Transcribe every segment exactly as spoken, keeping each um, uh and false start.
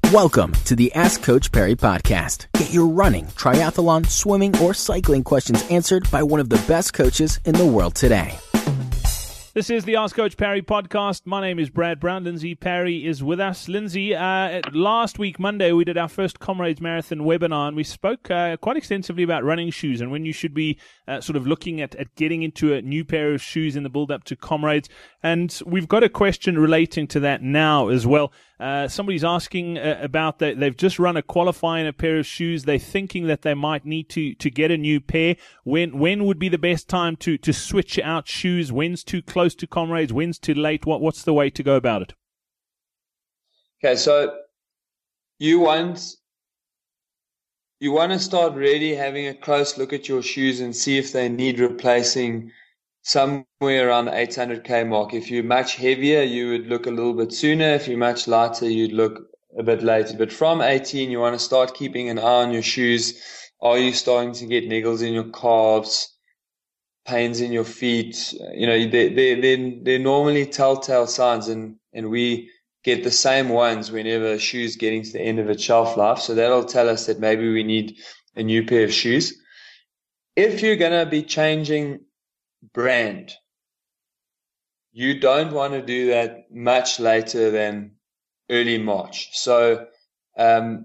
Welcome to the Ask Coach Perry podcast. Get your running, triathlon, swimming, or cycling questions answered by one of the best coaches in the world today. This is the Ask Coach Perry podcast. My name is Brad Brown. Lindsay Perry is with us. Lindsay, uh, last week, Monday, we did our first Comrades Marathon webinar, and we spoke uh, quite extensively about running shoes and when you should be uh, sort of looking at, at getting into a new pair of shoes in the build-up to Comrades. And we've got a question relating to that now as well. Uh, somebody's asking uh, about that. They've just run a qualifying a pair of shoes. They're thinking that they might need to, to get a new pair. When when would be the best time to, to switch out shoes? When's too close to Comrades? When's too late? What what's the way to go about it? Okay, so you want you want to start really having a close look at your shoes and see if they need replacing somewhere around the eight hundred K mark. If you're much heavier, you would look a little bit sooner. If you're much lighter, you'd look a bit later. But from eighteen, you want to start keeping an eye on your shoes. Are you starting to get niggles in your calves, pains in your feet? You know, they, they, they're, they're normally telltale signs, and, and we get the same ones whenever a shoe's getting to the end of its shelf life. So that'll tell us that maybe we need a new pair of shoes. If you're going to be changing brand, you don't want to do that much later than early March. So um,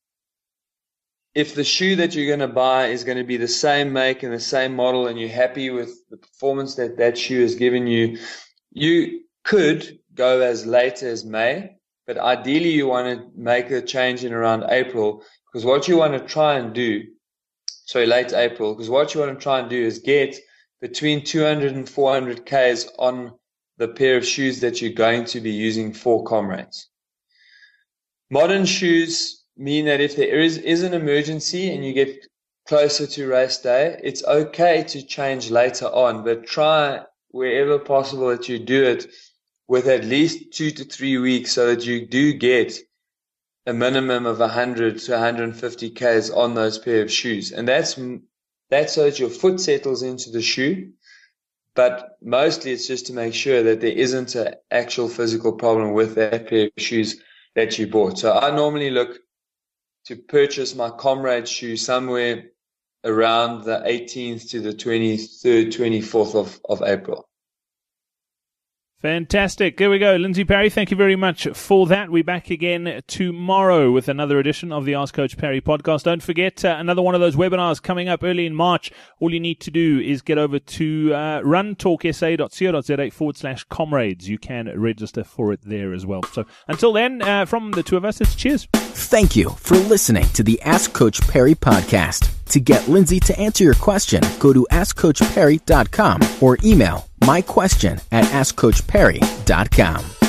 if the shoe that you're going to buy is going to be the same make and the same model, and you're happy with the performance that that shoe has given you, you could go as late as May, but ideally you want to make a change in around April, because what you want to try and do, sorry, late April, because what you want to try and do is get between two hundred and four hundred Ks on the pair of shoes that you're going to be using for Comrades. Modern shoes mean that if there is, is an emergency and you get closer to race day, it's okay to change later on, but try wherever possible that you do it with at least two to three weeks so that you do get a minimum of one hundred to one hundred fifty Ks on those pair of shoes. And that's That's so that your foot settles into the shoe, but mostly it's just to make sure that there isn't an actual physical problem with that pair of shoes that you bought. So I normally look to purchase my Comrade shoe somewhere around the eighteenth to the twenty-third, twenty-fourth of, of April. Fantastic. There we go. Lindsay Perry, thank you very much for that. We're back again tomorrow with another edition of the Ask Coach Perry podcast. Don't forget, uh, another one of those webinars coming up early in March. All you need to do is get over to uh, runtalksa.co.za forward slash comrades. You can register for it there as well. So until then, uh, from the two of us, it's cheers. Thank you for listening to the Ask Coach Perry podcast. To get Lindsay to answer your question, go to ask coach perry dot com or email my question at ask coach perry dot com.